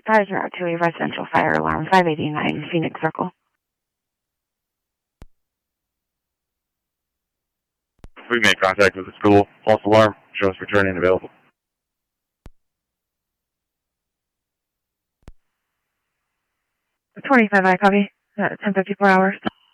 502 residential fire alarm, 589 Phoenix Circle. We made contact with the school. False alarm. Show us returning available. I copy. 10:54 hours.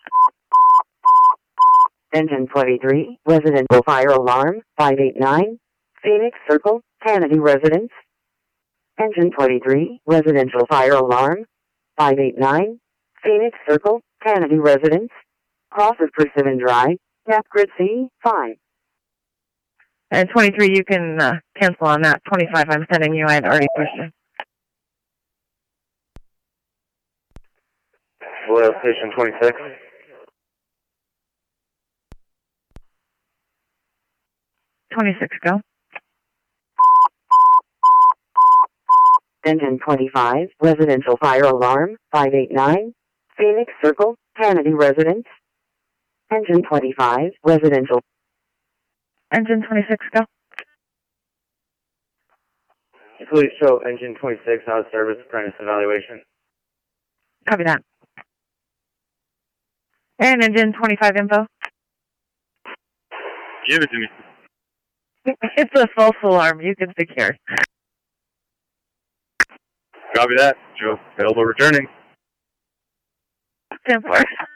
Engine 23, residential fire alarm, 589, Phoenix Circle, Kennedy Residence. Engine 23, residential fire alarm, 589, Phoenix Circle, Kennedy Residence. Cross of Persimmon Drive, Gap Grid C, 5. And 23, you can cancel on that. 25, I'm sending you. I had already pushed it. Royal Station 26. Go. Engine 25, residential fire alarm, 589, Phoenix Circle, Kennedy Residence. Engine 25, residential. Engine 26, go. Please show engine 26 out of service apprentice evaluation. Copy that. And engine 25 info. Give it to me. It's a false alarm. You can secure. Copy that. Show available returning. 10-4.